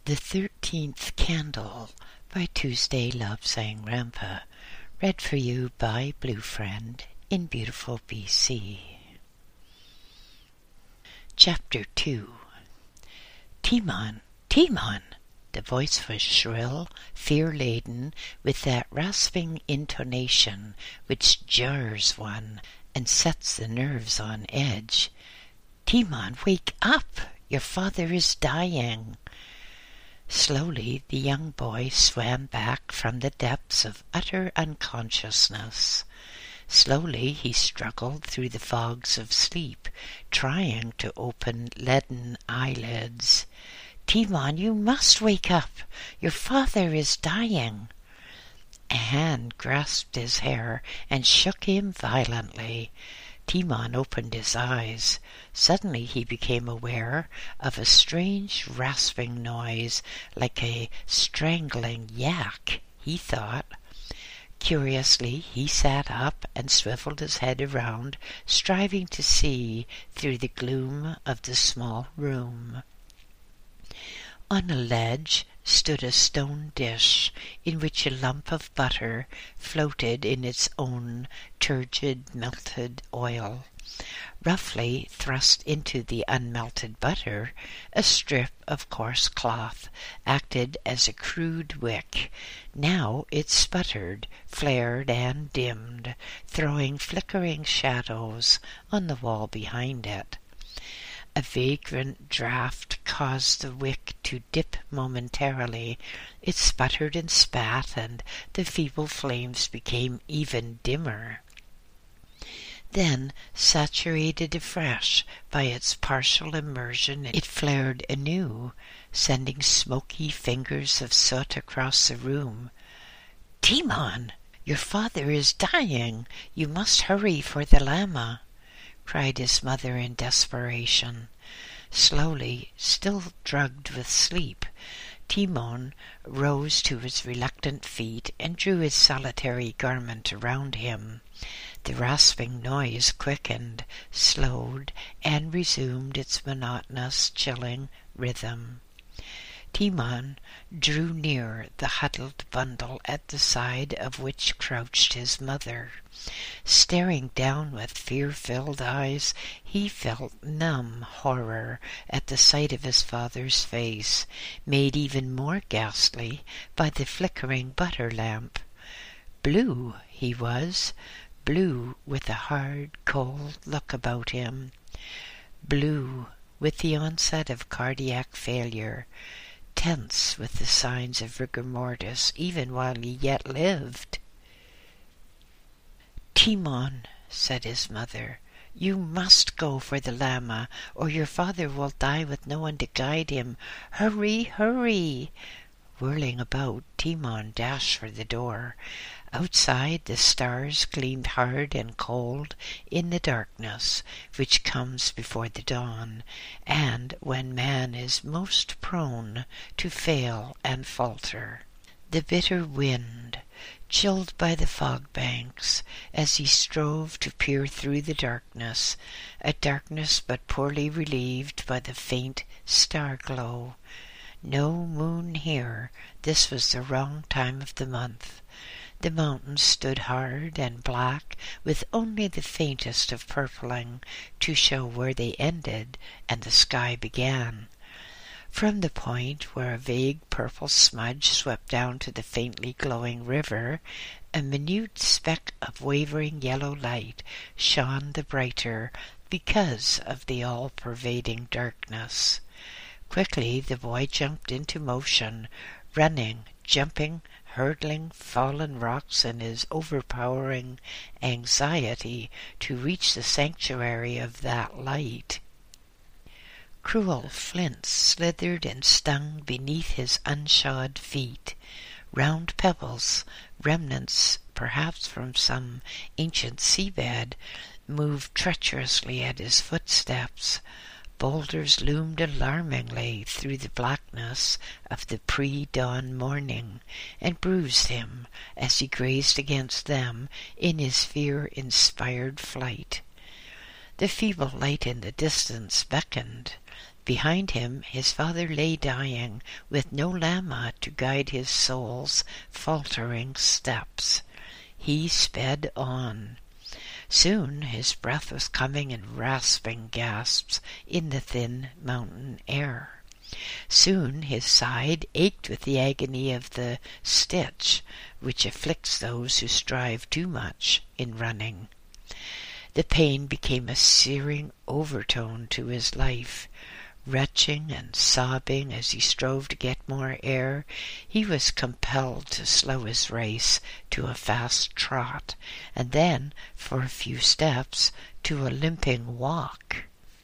The 13th Candle by Tuesday Love Sang Rampa. Read for you by Blue Friend in beautiful BC. Chapter 2. Timon, Timon! The voice was shrill, fear-laden, with that rasping intonation which jars one and sets the nerves on edge. Timon, wake up! Your father is dying. Slowly the young boy swam back from the depths of utter unconsciousness. Slowly he struggled through the fogs of sleep, trying to open leaden eyelids. Timon, you must wake up. Your father is dying. A hand grasped his hair and shook him violently. Timon opened his eyes. Suddenly he became aware of a strange rasping noise, like a strangling yak, he thought. Curiously he sat up and swiveled his head around, striving to see through the gloom of the small room. On a ledge stood a stone dish in which a lump of butter floated in its own turgid melted oil. Roughly thrust into the unmelted butter, a strip of coarse cloth acted as a crude wick. Now it sputtered, flared, and dimmed, throwing flickering shadows on the wall behind it. A vagrant draught caused the wick to dip momentarily. It sputtered and spat, and the feeble flames became even dimmer. Then, saturated afresh by its partial immersion, it flared anew, sending smoky fingers of soot across the room. "Timon, your father is dying. You must hurry for the Lama," cried his mother in desperation. Slowly, still drugged with sleep, Timon rose to his reluctant feet and drew his solitary garment around him. The rasping noise quickened, slowed, and resumed its monotonous, chilling rhythm. Timon drew near the huddled bundle at the side of which crouched his mother. Staring down with fear-filled eyes, he felt numb horror at the sight of his father's face, made even more ghastly by the flickering butter lamp. Blue he was, blue with a hard, cold look about him, blue with the onset of cardiac failure, tense with the signs of rigor mortis even while he yet lived. "Timon," said his mother, "you must go for the Lama, or your father will die with no one to guide him. Hurry, hurry!" Whirling about, Timon dashed for the door. Outside, the stars gleamed hard and cold in the darkness which comes before the dawn, and when man is most prone to fail and falter. The bitter wind, chilled by the fog banks, as he strove to peer through the darkness, a darkness but poorly relieved by the faint star-glow. No moon here. This was the wrong time of the month. The mountains stood hard and black, with only the faintest of purpling to show where they ended and the sky began. From the point where a vague purple smudge swept down to the faintly glowing river, a minute speck of wavering yellow light shone the brighter because of the all-pervading darkness. Quickly the boy jumped into motion, running, jumping, hurdling fallen rocks in his overpowering anxiety to reach the sanctuary of that light. Cruel flints slithered and stung beneath his unshod feet. Round pebbles, remnants perhaps from some ancient seabed, moved treacherously at his footsteps. Boulders loomed alarmingly through the blackness of the pre-dawn morning, and bruised him as he grazed against them in his fear-inspired flight. The feeble light in the distance beckoned. Behind him his father lay dying, with no Lama to guide his soul's faltering steps. He sped on. Soon his breath was coming in rasping gasps in the thin mountain air. Soon his side ached with the agony of the stitch, which afflicts those who strive too much in running. The pain became a searing overtone to his life. Retching and sobbing as he strove to get more air, he was compelled to slow his race to a fast trot, and then, for a few steps, to a limping walk.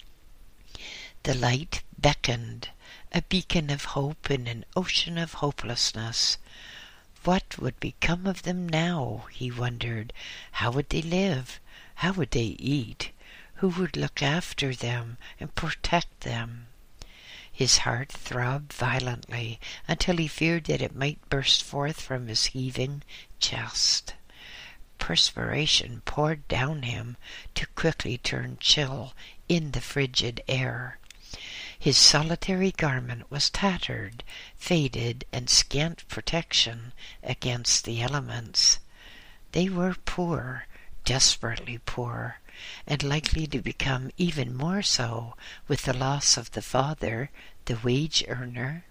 The light beckoned, a beacon of hope in an ocean of hopelessness. What would become of them now, he wondered. How would they live? How would they eat? Who would look after them and protect them? His heart throbbed violently until he feared that it might burst forth from his heaving chest. Perspiration poured down him to quickly turn chill in the frigid air. His solitary garment was tattered, faded, and scant protection against the elements. They were poor, desperately poor, and likely to become even more so with the loss of the father, the wage earner.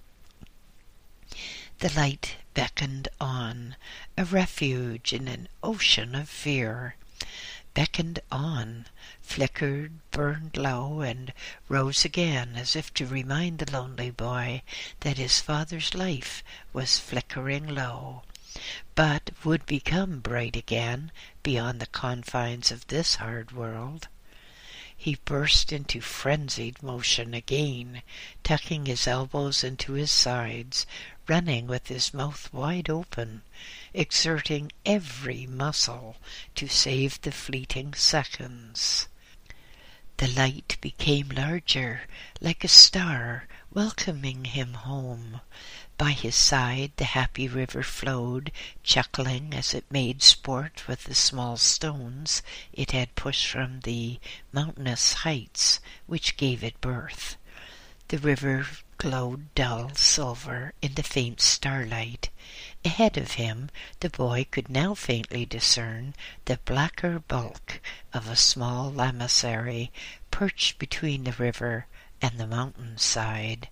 The light beckoned on, a refuge in an ocean of fear. Beckoned on, flickered, burned low, and rose again as if to remind the lonely boy that his father's life was flickering low, but would become bright again beyond the confines of this hard world. He burst into frenzied motion again, tucking his elbows into his sides, running with his mouth wide open, exerting every muscle to save the fleeting seconds. The light became larger, like a star welcoming him home. By his side the happy river flowed, chuckling as it made sport with the small stones it had pushed from the mountainous heights which gave it birth. The river glowed dull silver in the faint starlight. Ahead of him the boy could now faintly discern the blacker bulk of a small lamasery perched between the river and the mountain side.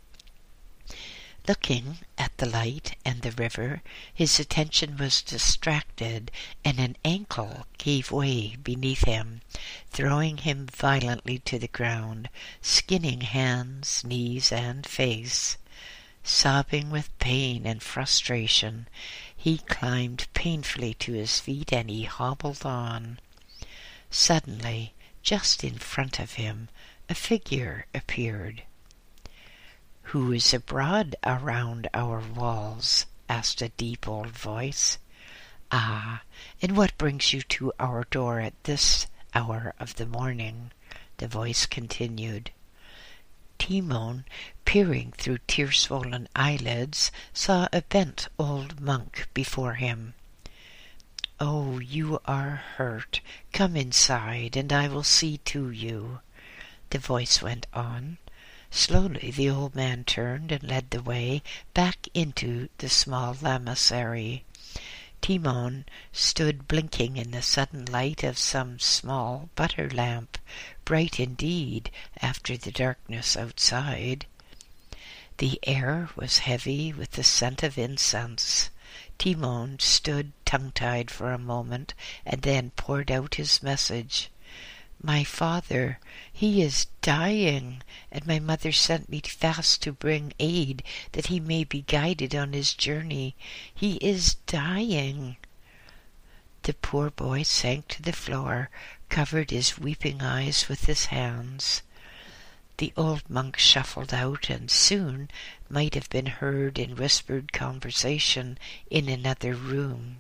Looking at the light and the river, his attention was distracted, and an ankle gave way beneath him, throwing him violently to the ground, skinning hands, knees, and face. Sobbing with pain and frustration, he climbed painfully to his feet, and he hobbled on. Suddenly, just in front of him, a figure appeared. "Who is abroad around our walls?" asked a deep old voice. "Ah, and what brings you to our door at this hour of the morning?" the voice continued. Timon, peering through tear-swollen eyelids, saw a bent old monk before him. "Oh, you are hurt. Come inside, and I will see to you," the voice went on. Slowly the old man turned and led the way back into the small lamasery. Timon stood blinking in the sudden light of some small butter lamp, bright indeed after the darkness outside. The air was heavy with the scent of incense. Timon stood tongue-tied for a moment, and then poured out his message. "My father, he is dying, and my mother sent me fast to bring aid, that he may be guided on his journey. He is dying." The poor boy sank to the floor, covered his weeping eyes with his hands. The old monk shuffled out, and soon might have been heard in whispered conversation in another room.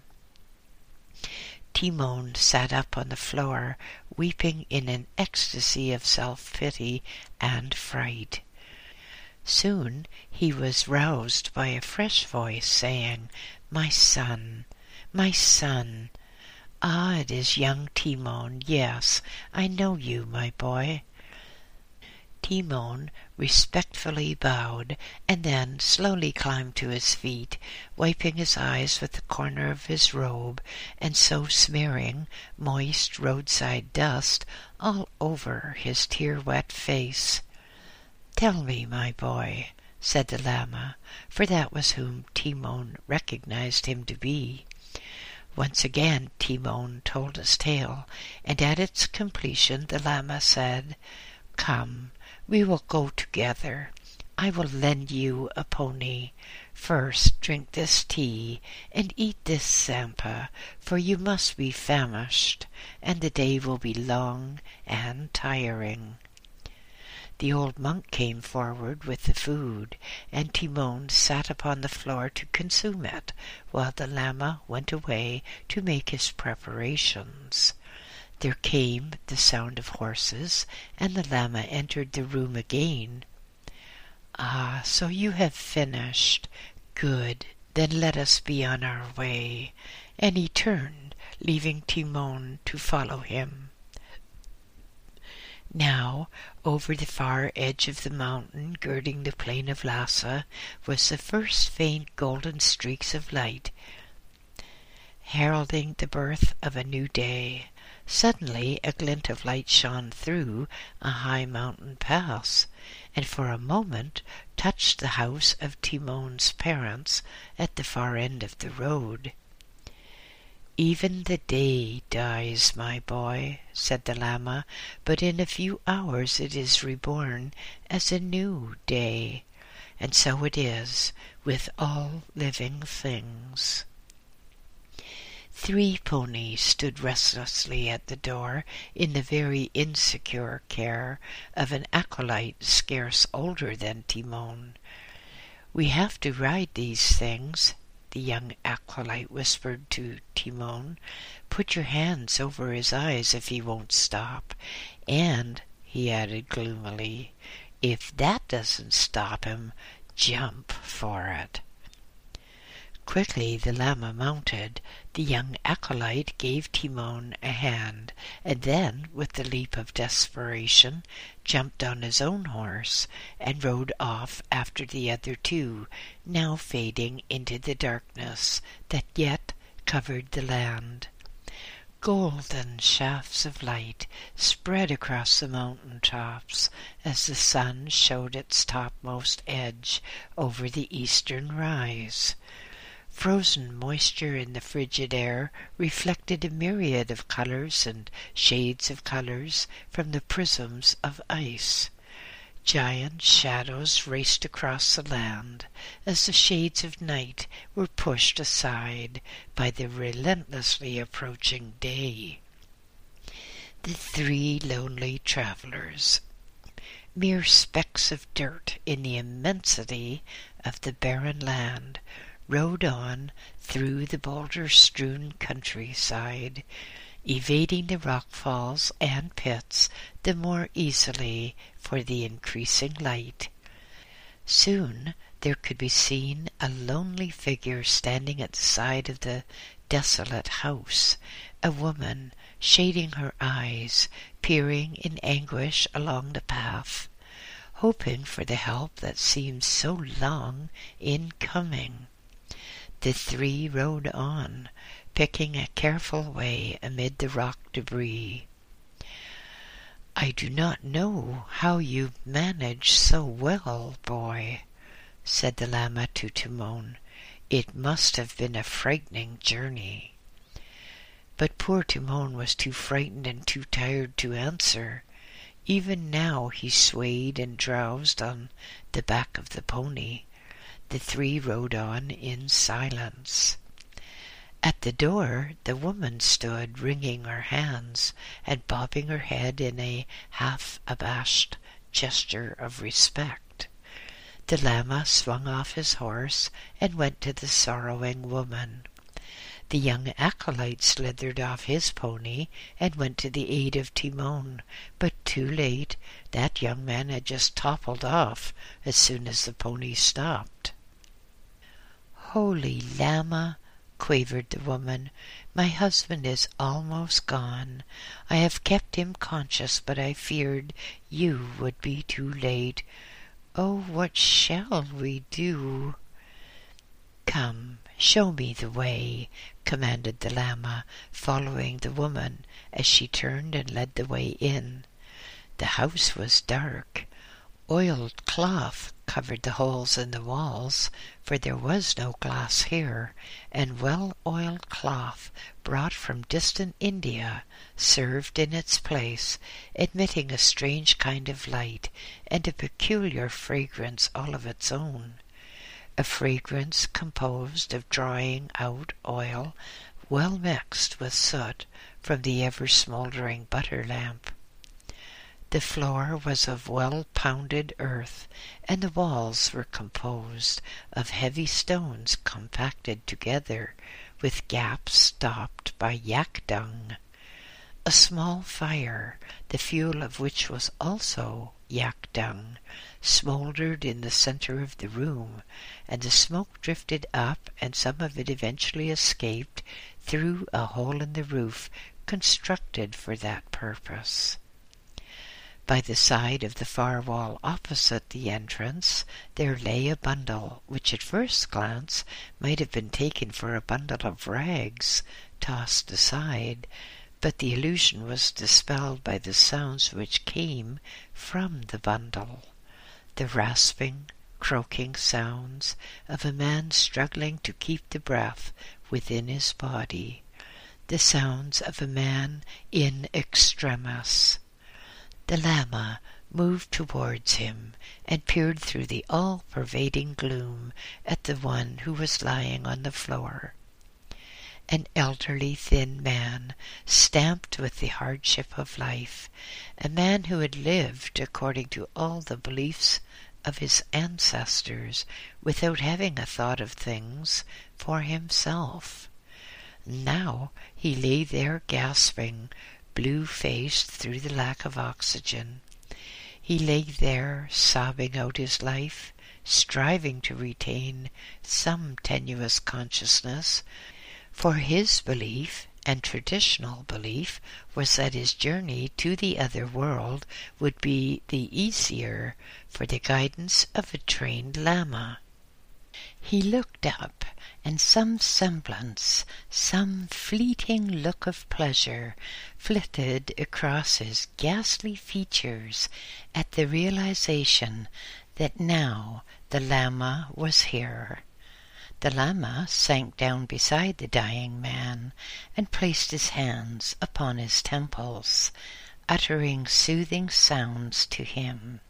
Timon sat up on the floor, weeping in an ecstasy of self-pity and fright. Soon he was roused by a fresh voice saying, "My son, my son. Ah, it is young Timon. Yes, I know you, my boy." Timon respectfully bowed and then slowly climbed to his feet, wiping his eyes with the corner of his robe and so smearing moist roadside dust all over his tear-wet face. "Tell me, my boy," said the Lama, for that was whom Timon recognized him to be. Once again Timon told his tale, and at its completion the Lama said, "Come, we will go together. I will lend you a pony. First drink this tea and eat this sampa, for you must be famished, and the day will be long and tiring." The old monk came forward with the food, and Timon sat upon the floor to consume it, while the Lama went away to make his preparations. There came the sound of horses, and the Lama entered the room again. "Ah, so you have finished. Good, then let us be on our way." And he turned, leaving Timon to follow him. Now, over the far edge of the mountain girding the plain of Lhasa was the first faint golden streaks of light, heralding the birth of a new day. Suddenly a glint of light shone through a high mountain pass, and for a moment touched the house of Timon's parents at the far end of the road. "Even the day dies, my boy," said the Lama, "but in a few hours it is reborn as a new day. And so it is with all living things." 3 ponies stood restlessly at the door in the very insecure care of an acolyte scarce older than Timon. "We have to ride these things," the young acolyte whispered to Timon. "Put your hands over his eyes if he won't stop. And," he added gloomily, "if that doesn't stop him, jump for it." Quickly the Lama mounted. The young acolyte gave Timon a hand, and then, with the leap of desperation, jumped on his own horse and rode off after the other 2, now fading into the darkness that yet covered the land. Golden shafts of light spread across the mountain tops as the sun showed its topmost edge over the eastern rise. Frozen moisture in the frigid air reflected a myriad of colors and shades of colors from the prisms of ice. Giant shadows raced across the land as the shades of night were pushed aside by the relentlessly approaching day. The 3 lonely travelers, mere specks of dirt in the immensity of the barren land, rode on through the boulder-strewn countryside, evading the rockfalls and pits the more easily for the increasing light. Soon there could be seen a lonely figure standing at the side of the desolate house, a woman shading her eyes, peering in anguish along the path, hoping for the help that seemed so long in coming. The 3 rode on, picking a careful way amid the rock debris. "I do not know how you manage so well, boy," said the Lama to Timon. "It must have been a frightening journey." But poor Timon was too frightened and too tired to answer. Even now he swayed and drowsed on the back of the pony. The 3 rode on in silence. At the door the woman stood, wringing her hands and bobbing her head in a half-abashed gesture of respect. The Lama swung off his horse and went to the sorrowing woman. The young acolyte slithered off his pony and went to the aid of Timon, but too late. That young man had just toppled off as soon as the pony stopped. "Holy Lama, quavered the woman. "My husband is almost gone. I have kept him conscious, but I feared you would be too late. Oh, what shall we do?" "Come, show me the way," commanded the Lama, following the woman as she turned and led the way in. The house was dark. Oiled cloth covered the holes in the walls, for there was no glass here, and well-oiled cloth brought from distant India served in its place, admitting a strange kind of light and a peculiar fragrance all of its own, a fragrance composed of drying out oil well mixed with soot from the ever-smouldering butter lamp. The floor was of well-pounded earth, and the walls were composed of heavy stones compacted together, with gaps stopped by yak dung. A small fire, the fuel of which was also yak dung, smouldered in the center of the room, and the smoke drifted up, and some of it eventually escaped through a hole in the roof constructed for that purpose. By the side of the far wall opposite the entrance there lay a bundle, which at first glance might have been taken for a bundle of rags tossed aside, but the illusion was dispelled by the sounds which came from the bundle, the rasping, croaking sounds of a man struggling to keep the breath within his body, the sounds of a man in extremis. The Lama moved towards him and peered through the all-pervading gloom at the one who was lying on the floor. An elderly, thin man, stamped with the hardship of life, a man who had lived according to all the beliefs of his ancestors without having a thought of things for himself. Now he lay there gasping, blue-faced through the lack of oxygen. He lay there sobbing out his life, striving to retain some tenuous consciousness, for his belief, and traditional belief, was that his journey to the other world would be the easier for the guidance of a trained Lama. He looked up, and some semblance, some fleeting look of pleasure flitted across his ghastly features at the realization that now the Lama was here. The Lama sank down beside the dying man and placed his hands upon his temples, uttering soothing sounds to him.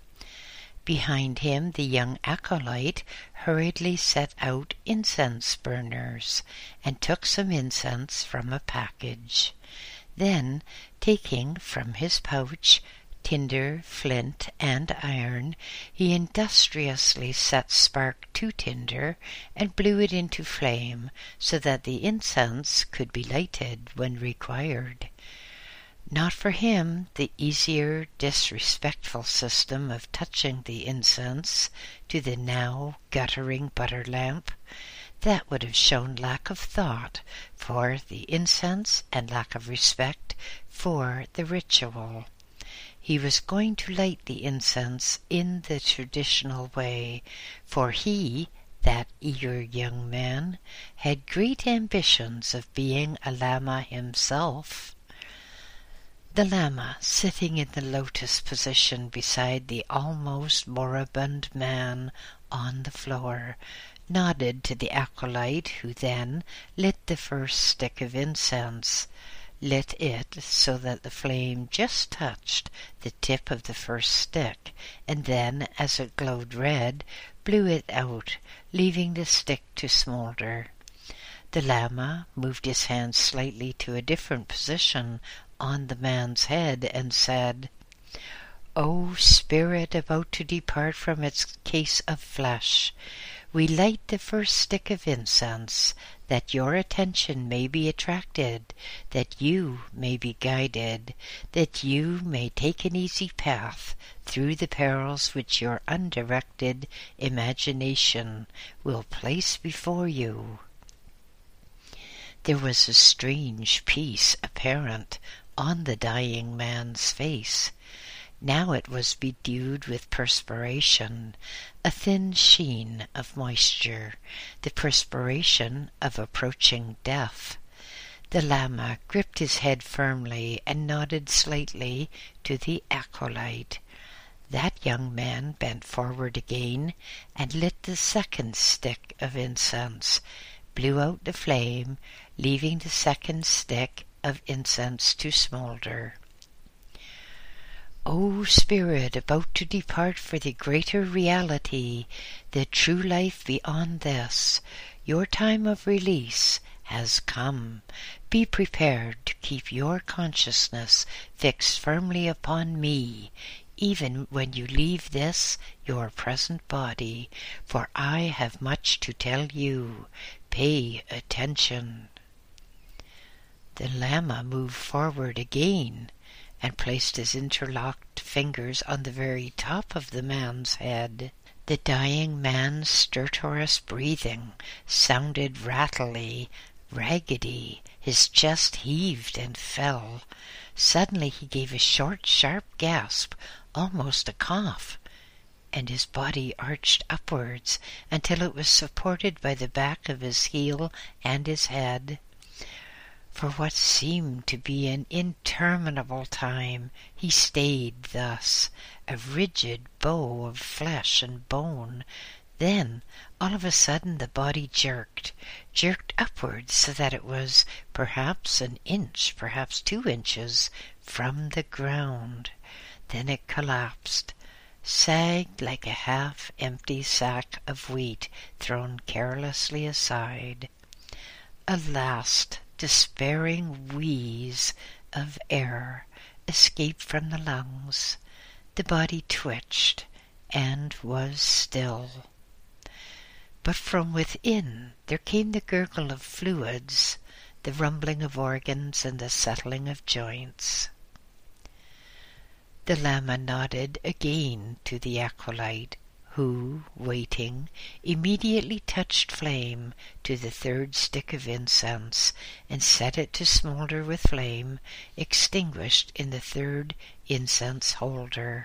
Behind him the young acolyte hurriedly set out incense burners and took some incense from a package. Then, taking from his pouch tinder, flint, and iron, he industriously set spark to tinder and blew it into flame so that the incense could be lighted when required. Not for him the easier, disrespectful system of touching the incense to the now guttering butter lamp. That would have shown lack of thought for the incense and lack of respect for the ritual. He was going to light the incense in the traditional way, for he, that eager young man, had great ambitions of being a Lama himself. The Lama, sitting in the lotus position beside the almost moribund man on the floor, nodded to the acolyte, who then lit the first stick of incense, lit it so that the flame just touched the tip of the first stick, and then, as it glowed red, blew it out, leaving the stick to smoulder. The Lama moved his hand slightly to a different position on the man's head and said, "O spirit about to depart from its case of flesh, we light the first stick of incense, that your attention may be attracted, that you may be guided, that you may take an easy path through the perils which your undirected imagination will place before you." There was a strange peace apparent on the dying man's face. Now it was bedewed with perspiration, a thin sheen of moisture, the perspiration of approaching death. The Lama gripped his head firmly and nodded slightly to the acolyte. That young man bent forward again and lit the second stick of incense, blew out the flame, leaving the second stick of incense to smoulder. O spirit about to depart for the greater reality, the true life beyond this, your time of release has come. Be prepared to keep your consciousness fixed firmly upon me, even when you leave this, your present body, for I have much to tell you. Pay attention. The Lama moved forward again and placed his interlocked fingers on the very top of the man's head. The dying man's stertorous breathing sounded rattly, raggedy. His chest heaved and fell. Suddenly he gave a short, sharp gasp, almost a cough, and his body arched upwards until it was supported by the back of his heel and his head. For what seemed to be an interminable time, he stayed thus, a rigid bow of flesh and bone. Then, all of a sudden, the body jerked upwards so that it was perhaps an inch, perhaps 2 inches from the ground. Then it collapsed, sagged like a half-empty sack of wheat thrown carelessly aside. A last despairing wheeze of air escaped from the lungs. The body twitched and was still. But from within there came the gurgle of fluids, the rumbling of organs, and the settling of joints. The Lama nodded again to the acolyte, who, waiting, immediately touched flame to the third stick of incense and set it to smoulder with flame extinguished in the third incense holder.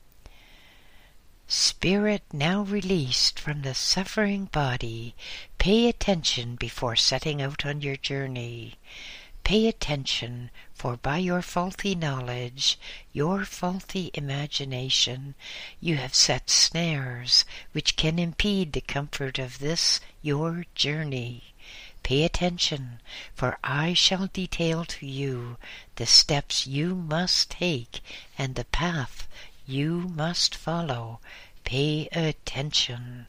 Spirit now released from the suffering body, pay attention before setting out on your journey. Pay attention, for by your faulty knowledge, your faulty imagination, you have set snares which can impede the comfort of this your journey. Pay attention, for I shall detail to you the steps you must take and the path you must follow. Pay attention.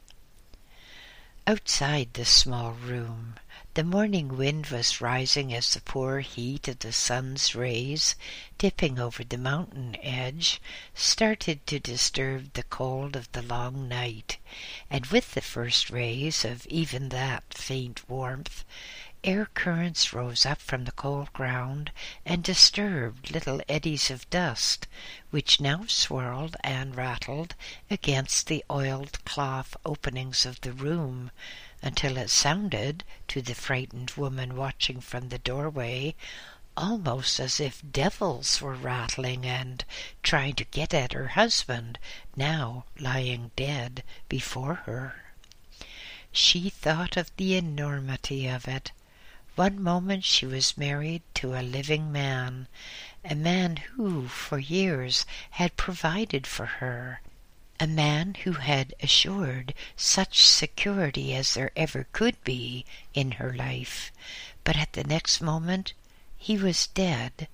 Outside the small room, the morning wind was rising as the poor heat of the sun's rays, dipping over the mountain edge, started to disturb the cold of the long night, and with the first rays of even that faint warmth, air currents rose up from the cold ground and disturbed little eddies of dust, which now swirled and rattled against the oiled cloth openings of the room, until it sounded, to the frightened woman watching from the doorway, almost as if devils were rattling and trying to get at her husband, now lying dead before her. She thought of the enormity of it. One moment she was married to a living man, a man who, for years, had provided for her, a man who had assured such security as there ever could be in her life. But at the next moment he was dead,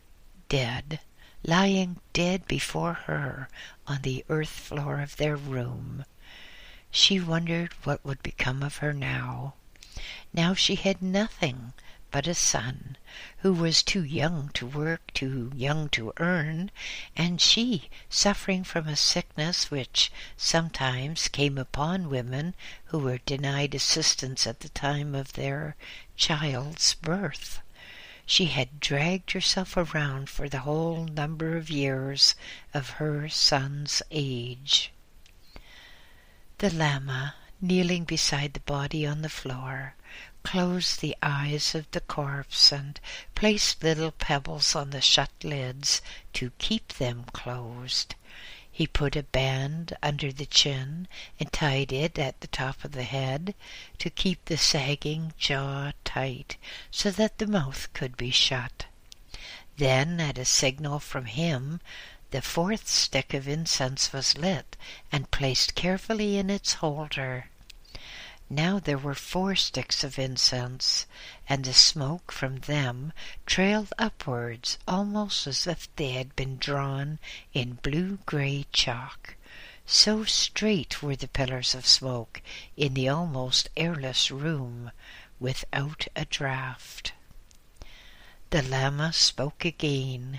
lying dead before her on the earth floor of their room. She wondered what would become of her now. Now she had nothing but a son who was too young to work, too young to earn, and she suffering from a sickness which sometimes came upon women who were denied assistance at the time of their child's birth. She had dragged herself around for the whole number of years of her son's age. The Lama kneeling beside the body on the floor, closed the eyes of the corpse and placed little pebbles on the shut lids to keep them closed. He put a band under the chin and tied it at the top of the head to keep the sagging jaw tight so that the mouth could be shut. Then, at a signal from him, the fourth stick of incense was lit and placed carefully in its holder. Now there were 4 sticks of incense, and the smoke from them trailed upwards almost as if they had been drawn in blue-grey chalk. So straight were the pillars of smoke in the almost airless room, without a draught. The Lama spoke again.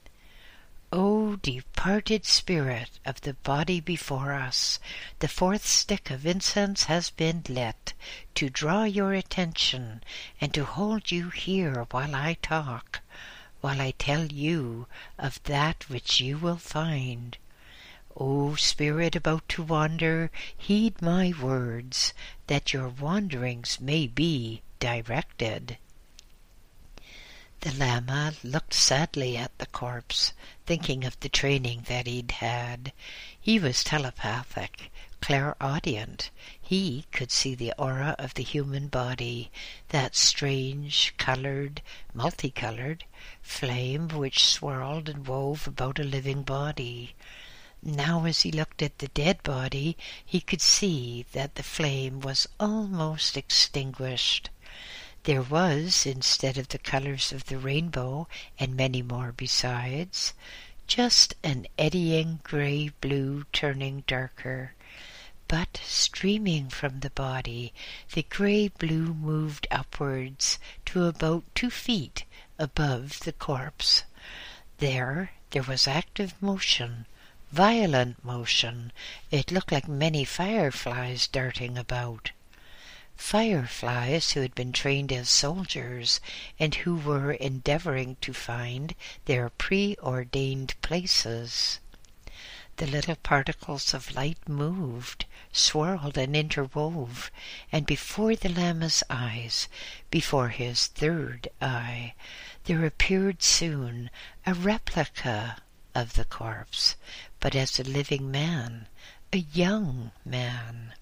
O departed spirit of the body before us, the 4th stick of incense has been lit to draw your attention and to hold you here while I talk, while I tell you of that which you will find. O spirit about to wander, heed my words, that your wanderings may be directed. The Lama looked sadly at the corpse, thinking of the training that he'd had. He was telepathic, clairaudient. He could see the aura of the human body, that strange, multicolored flame which swirled and wove about a living body. Now, as he looked at the dead body, he could see that the flame was almost extinguished. There was, instead of the colors of the rainbow and many more besides, just an eddying grey-blue turning darker. But streaming from the body, the grey-blue moved upwards to about 2 feet above the corpse. There was active motion, violent motion. It looked like many fireflies darting about. Fireflies who had been trained as soldiers and who were endeavoring to find their preordained places. The little particles of light moved, swirled and interwove, and before the Lama's eyes, before his 3rd eye, there appeared soon a replica of the corpse, but as a living man, a young man.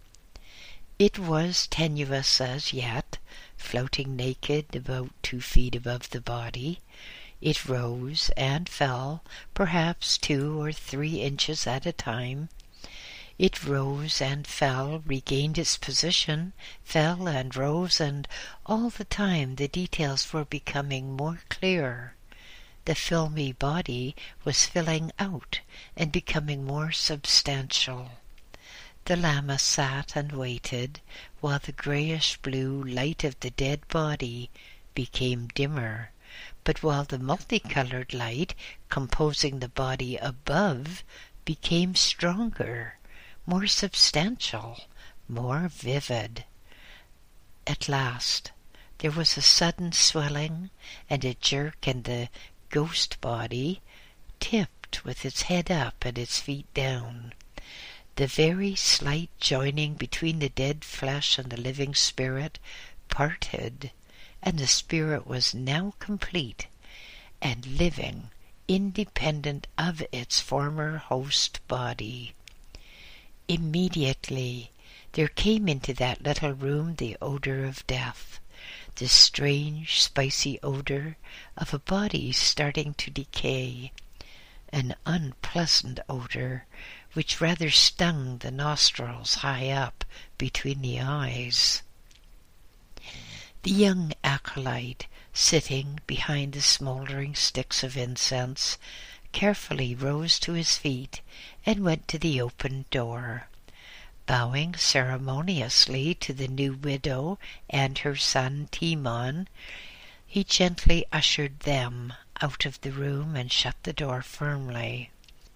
It was tenuous as yet, floating naked about 2 feet above the body. It rose and fell, perhaps 2 or 3 inches at a time. It rose and fell, regained its position, fell and rose, and all the time the details were becoming more clear. The filmy body was filling out and becoming more substantial. The Lama sat and waited while the greyish-blue light of the dead body became dimmer, but while the multicolored light composing the body above became stronger, more substantial, more vivid. At last there was a sudden swelling and a jerk, and the ghost body tipped with its head up and its feet down. The very slight joining between the dead flesh and the living spirit parted, and the spirit was now complete and living, independent of its former host body. Immediately there came into that little room the odor of death, the strange, spicy odor of a body starting to decay, an unpleasant odor which rather stung the nostrils high up between the eyes. The young acolyte, sitting behind the smouldering sticks of incense, carefully rose to his feet and went to the open door. Bowing ceremoniously to the new widow and her son Timon, he gently ushered them out of the room and shut the door firmly.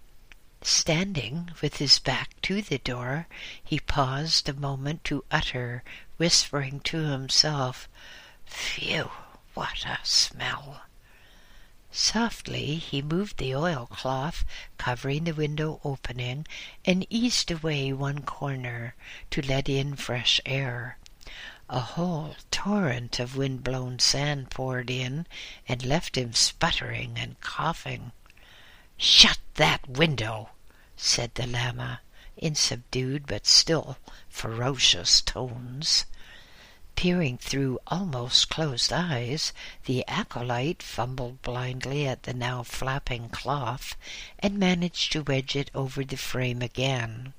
Standing with his back to the door, he paused a moment to utter, whispering to himself, "Phew, what a smell!" Softly he moved the oilcloth covering the window opening and eased away one corner to let in fresh air. A whole torrent of wind-blown sand poured in and left him sputtering and coughing. "Shut that window," said the Lama, in subdued but still ferocious tones. Peering through almost closed eyes, the acolyte fumbled blindly at the now flapping cloth and managed to wedge it over the frame again.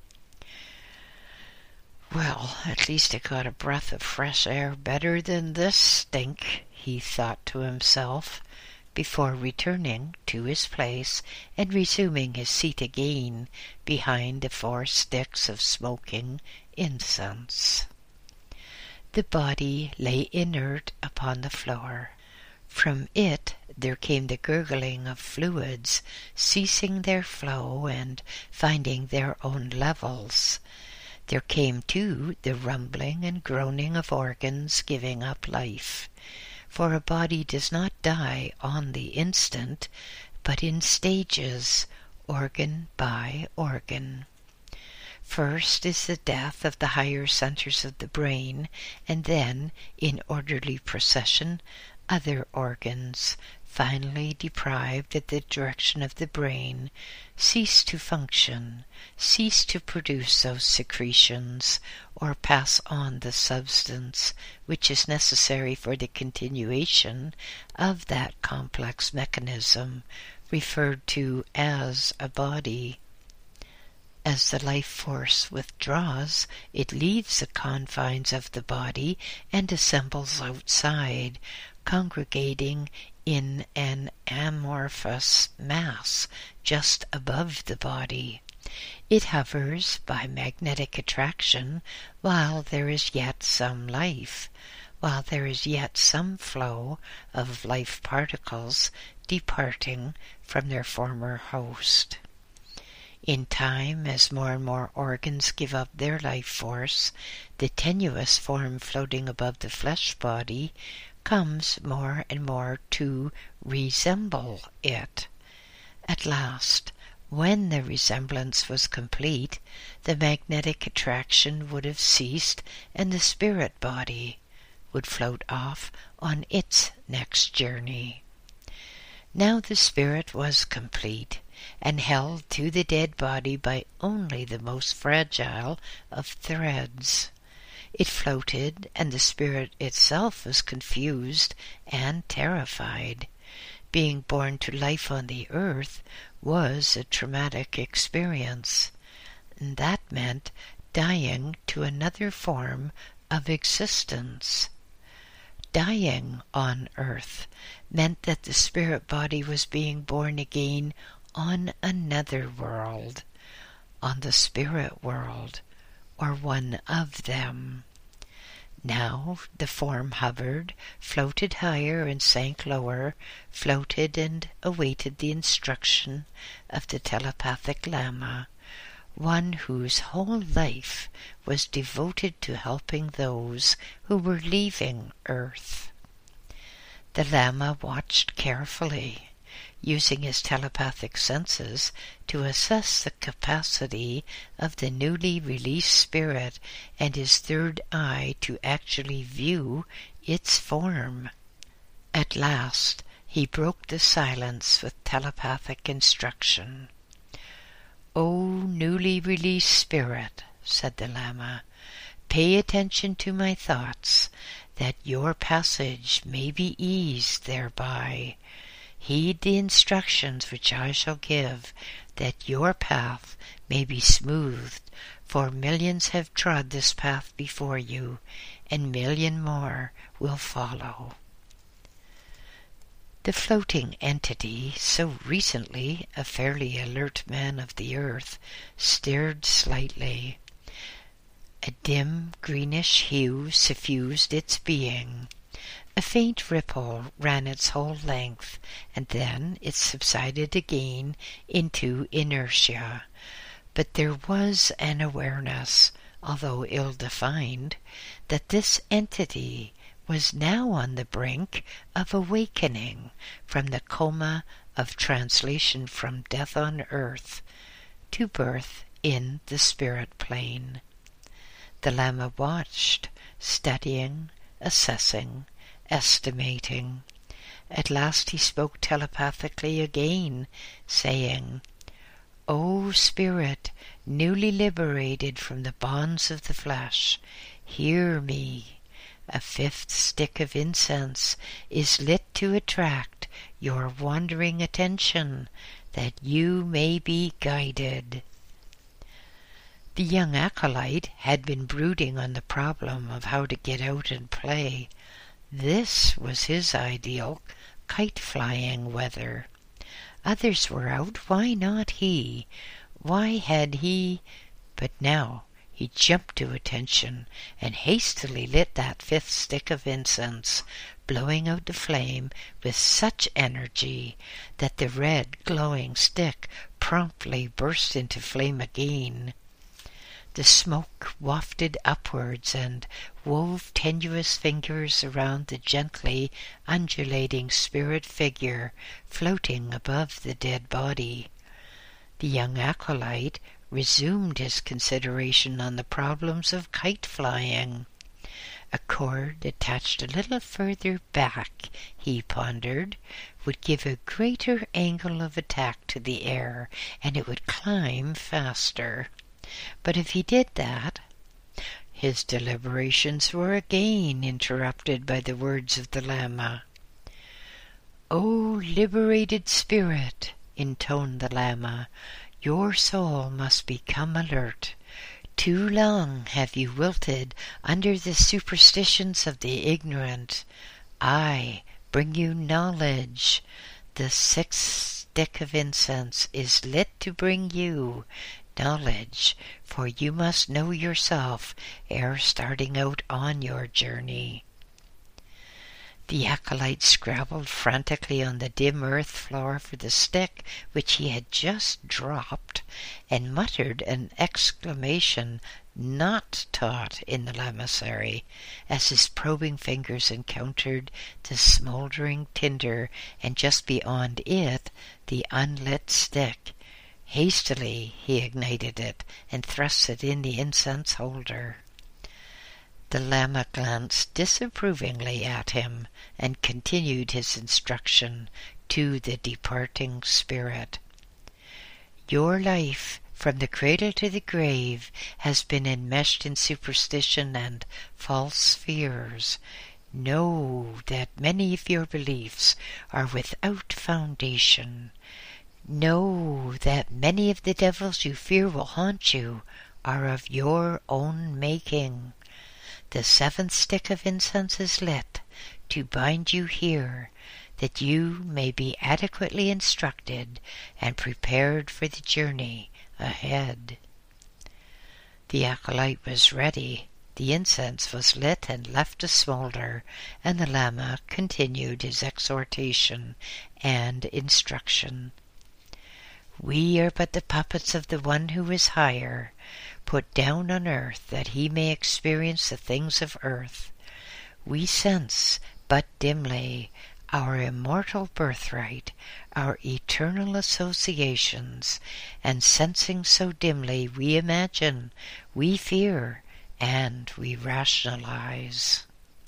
"Well, at least I got a breath of fresh air better than this stink," he thought to himself, before returning to his place and resuming his seat again behind the 4 sticks of smoking incense. The body lay inert upon the floor. From it there came the gurgling of fluids ceasing their flow and finding their own levels. There came, too, the rumbling and groaning of organs giving up life, for a body does not die on the instant, but in stages, organ by organ. First is the death of the higher centers of the brain, and then, in orderly procession, other organs, finally deprived at the direction of the brain, cease to function, cease to produce those secretions, or pass on the substance which is necessary for the continuation of that complex mechanism referred to as a body. As the life force withdraws, it leaves the confines of the body and assembles outside, congregating in an amorphous mass just above the body. It hovers by magnetic attraction while there is yet some life, while there is yet some flow of life particles departing from their former host. In time, as more and more organs give up their life force, the tenuous form floating above the flesh body comes more and more to resemble it. At last, when the resemblance was complete, the magnetic attraction would have ceased and the spirit body would float off on its next journey. Now the spirit was complete, and held to the dead body by only the most fragile of threads. It floated, and the spirit itself was confused and terrified. Being born to life on the earth was a traumatic experience. And that meant dying to another form of existence. Dying on earth meant that the spirit body was being born again on another world, on the spirit world, or one of them. Now the form hovered, floated higher and sank lower, floated and awaited the instruction of the telepathic Lama, one whose whole life was devoted to helping those who were leaving Earth. The Lama watched carefully, using his telepathic senses to assess the capacity of the newly released spirit and his third eye to actually view its form. At last he broke the silence with telepathic instruction. "O newly released spirit," said the Lama, "pay attention to my thoughts, that your passage may be eased thereby. Heed the instructions which I shall give, that your path may be smoothed, for millions have trod this path before you, and million more will follow." The floating entity, so recently a fairly alert man of the earth, stirred slightly. A dim greenish hue suffused its being. A faint ripple ran its whole length, and then it subsided again into inertia. But there was an awareness, although ill-defined, that this entity was now on the brink of awakening from the coma of translation from death on earth to birth in the spirit plane. The Lama watched, studying, assessing, estimating. At last he spoke telepathically again, saying, "O Spirit, newly liberated from the bonds of the flesh, hear me. A fifth stick of incense is lit to attract your wandering attention, that you may be guided." The young acolyte had been brooding on the problem of how to get out and play. This was his ideal kite-flying weather. Others were out, why not he? Why had he? But now he jumped to attention and hastily lit that fifth stick of incense, blowing out the flame with such energy that the red glowing stick promptly burst into flame again. The smoke wafted upwards and wove tenuous fingers around the gently undulating spirit figure floating above the dead body. The young acolyte resumed his consideration on the problems of kite flying. A cord attached a little further back, he pondered, would give a greater angle of attack to the air, and it would climb faster. But if he did that... His deliberations were again interrupted by the words of the Lama. "O liberated spirit," intoned the Lama, "your soul must become alert. Too long have you wilted under the superstitions of the ignorant. I bring you knowledge. The sixth stick of incense is lit to bring you knowledge, for you must know yourself ere starting out on your journey." The acolyte scrabbled frantically on the dim earth floor for the stick which he had just dropped, and muttered an exclamation not taught in the Lamasery as his probing fingers encountered the smouldering tinder, and just beyond it the unlit stick. Hastily he ignited it and thrust it in the incense holder. The Lama glanced disapprovingly at him and continued his instruction to the departing spirit. "Your life, from the cradle to the grave, has been enmeshed in superstition and false fears. Know that many of your beliefs are without foundation. Know that many of the devils you fear will haunt you are of your own making. The seventh stick of incense is lit to bind you here, that you may be adequately instructed and prepared for the journey ahead." The acolyte was ready. The incense was lit and left to smolder, and the Lama continued his exhortation and instruction. "We are but the puppets of the one who is higher, put down on earth that he may experience the things of earth. We sense but dimly our immortal birthright, our eternal associations, and sensing so dimly we imagine, we fear, and we rationalize."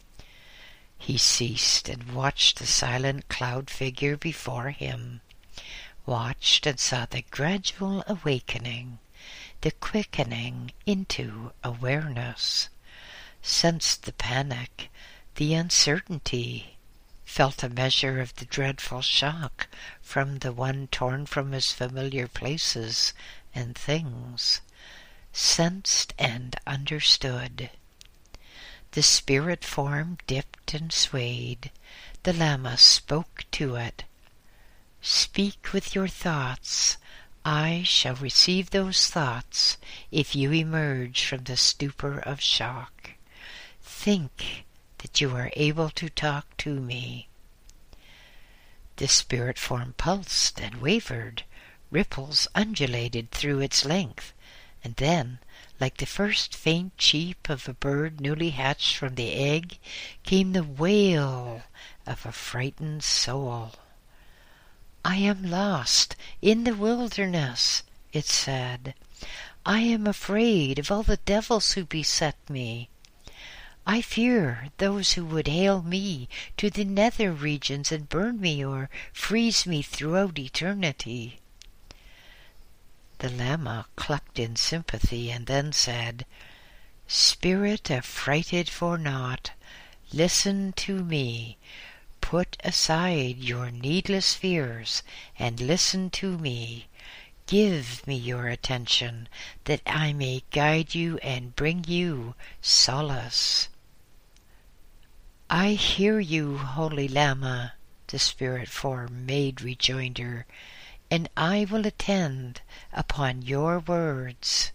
He ceased and watched the silent cloud figure before him, watched and saw the gradual awakening, the quickening into awareness, sensed the panic, the uncertainty, felt a measure of the dreadful shock from the one torn from his familiar places and things, sensed and understood. The spirit form dipped and swayed. The Lama spoke to it. "Speak with your thoughts. I shall receive those thoughts if you emerge from the stupor of shock. Think that you are able to talk to me." The spirit form pulsed and wavered. Ripples undulated through its length. And then, like the first faint cheep of a bird newly hatched from the egg, came the wail of a frightened soul. "I am lost in the wilderness," it said. "I am afraid of all the devils who beset me. I fear those who would hale me to the nether regions and burn me or freeze me throughout eternity." The Lama clucked in sympathy and then said, "Spirit affrighted for naught, listen to me. Put aside your needless fears and listen to me. Give me your attention, that I may guide you and bring you solace." "I hear you, Holy Lama," the spirit form made rejoinder, "and I will attend upon your words."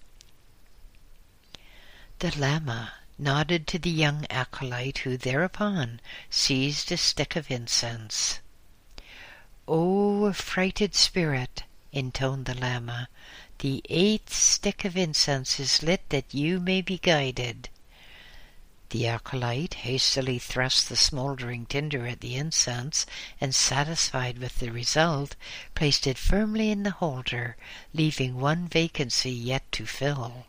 The Lama nodded to the young acolyte, who thereupon seized a stick of incense. "O affrighted spirit," intoned the Lama, "the 8th stick of incense is lit that you may be guided." The acolyte hastily thrust the smouldering tinder at the incense, and, satisfied with the result, placed it firmly in the holder, leaving one vacancy yet to fill.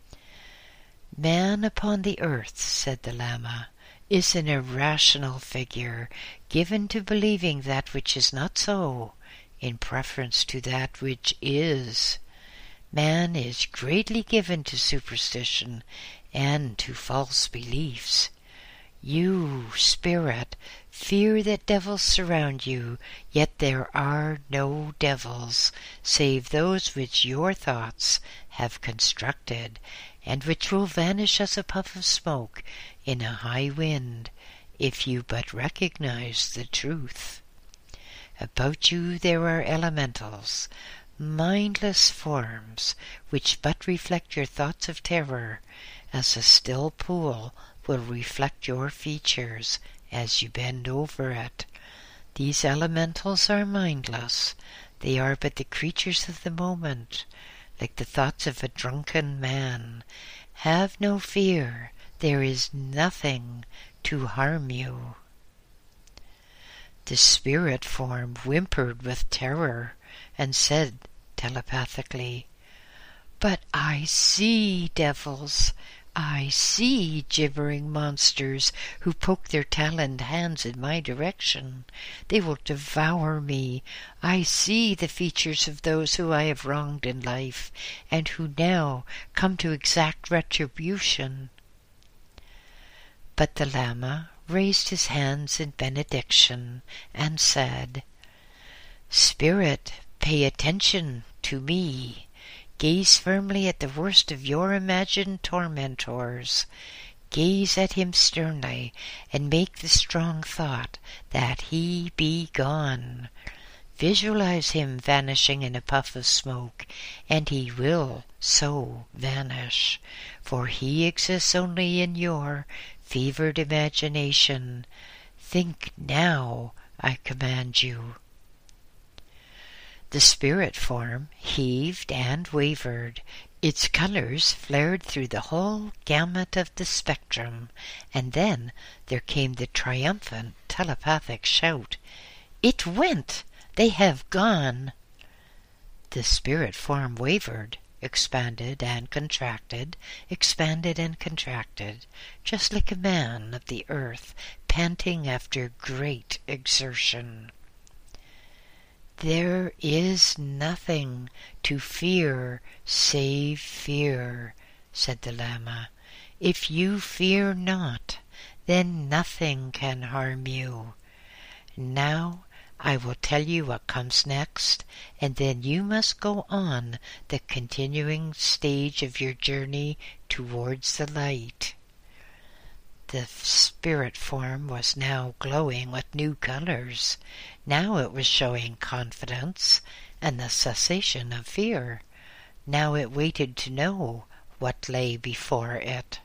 "Man upon the earth," said the Lama, "is an irrational figure, given to believing that which is not so, in preference to that which is. Man is greatly given to superstition and to false beliefs. You, spirit, fear that devils surround you, yet there are no devils, save those which your thoughts have constructed, and which will vanish as a puff of smoke in a high wind, if you but recognize the truth. About you there are elementals, mindless forms, which but reflect your thoughts of terror, as a still pool will reflect your features as you bend over it. These elementals are mindless. They are but the creatures of the moment, like the thoughts of a drunken man. Have no fear. There is nothing to harm you." The spirit form whimpered with terror and said telepathically, "But I see devils. I see gibbering monsters who poke their taloned hands in my direction. They will devour me. I see the features of those who I have wronged in life, and who now come to exact retribution." But the Lama raised his hands in benediction and said, "Spirit, pay attention to me. Gaze firmly at the worst of your imagined tormentors. Gaze at him sternly, and make the strong thought that he be gone. Visualize him vanishing in a puff of smoke, and he will so vanish, for he exists only in your fevered imagination. Think now, I command you." The spirit form heaved and wavered. Its colors flared through the whole gamut of the spectrum, and then there came the triumphant telepathic shout, "It went! They have gone!" The spirit form wavered, expanded and contracted, just like a man of the earth panting after great exertion. "There is nothing to fear save fear," said the Lama. "If you fear not, then nothing can harm you. Now I will tell you what comes next, and then you must go on the continuing stage of your journey towards the light." The spirit form was now glowing with new colors. Now it was showing confidence and the cessation of fear. Now it waited to know what lay before it.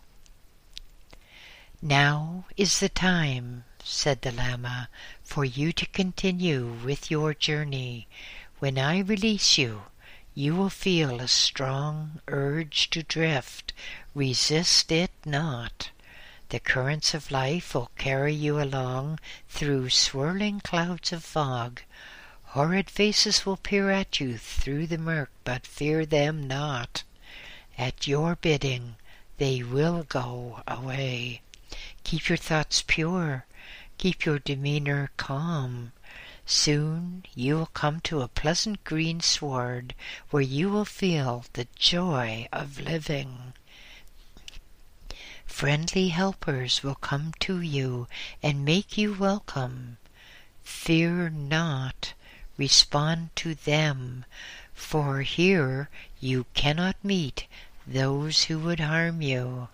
"Now is the time," said the Lama, "for you to continue with your journey. When I release you, you will feel a strong urge to drift. Resist it not. The currents of life will carry you along through swirling clouds of fog. Horrid faces will peer at you through the murk, but fear them not. At your bidding, they will go away. Keep your thoughts pure. Keep your demeanor calm. Soon you will come to a pleasant green sward where you will feel the joy of living. Friendly helpers will come to you and make you welcome. Fear not. Respond to them, for here you cannot meet those who would harm you.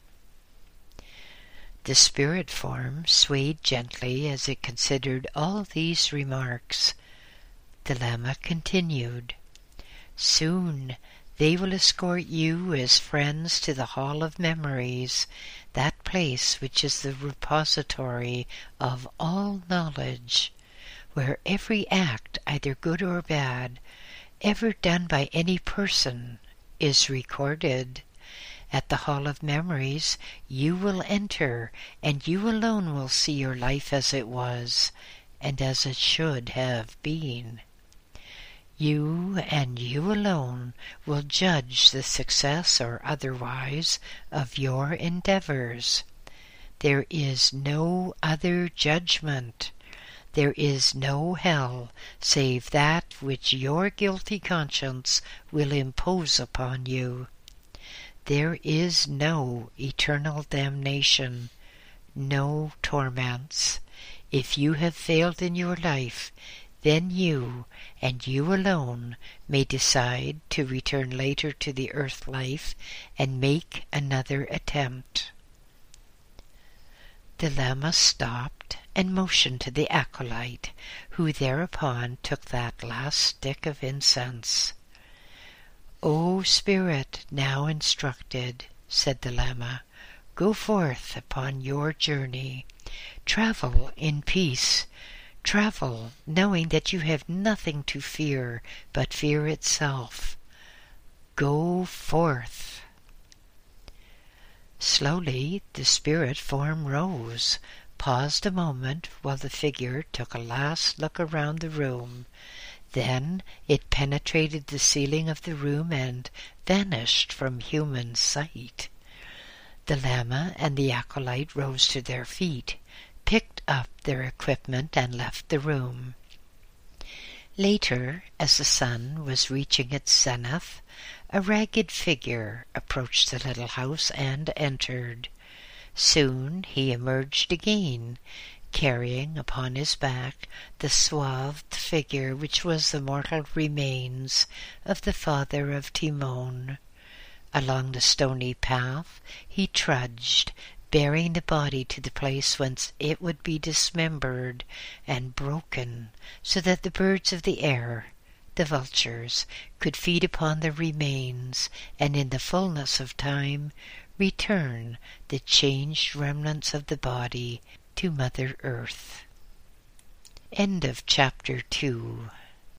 The spirit form swayed gently as it considered all these remarks. The Lama continued, Soon they will escort you as friends to the Hall of Memories, that place which is the repository of all knowledge, where every act, either good or bad, ever done by any person, is recorded. At the Hall of Memories you will enter, and you alone will see your life as it was, and as it should have been. You and you alone will judge the success or otherwise of your endeavors. There is no other judgment. There is no hell save that which your guilty conscience will impose upon you. There is no eternal damnation, no torments. If you have failed in your life, then you, and you alone, may decide to return later to the earth life and make another attempt. The Lama stopped and motioned to the acolyte, who thereupon took that last stick of incense. O spirit now instructed, said the Lama, go forth upon your journey. Travel in peace. Travel knowing that you have nothing to fear but fear itself. Go forth. Slowly the spirit form rose, paused a moment while the figure took a last look around the room. Then it penetrated the ceiling of the room and vanished from human sight. The Lama and the acolyte rose to their feet, picked up their equipment, and left the room. Later, as the sun was reaching its zenith, a ragged figure approached the little house and entered. Soon he emerged again, carrying upon his back the swathed figure which was the mortal remains of the father of Timon. Along the stony path he trudged, bearing the body to the place whence it would be dismembered and broken, so that the birds of the air, the vultures, could feed upon the remains, and in the fullness of time return the changed remnants of the body to Mother Earth. End of Chapter 2.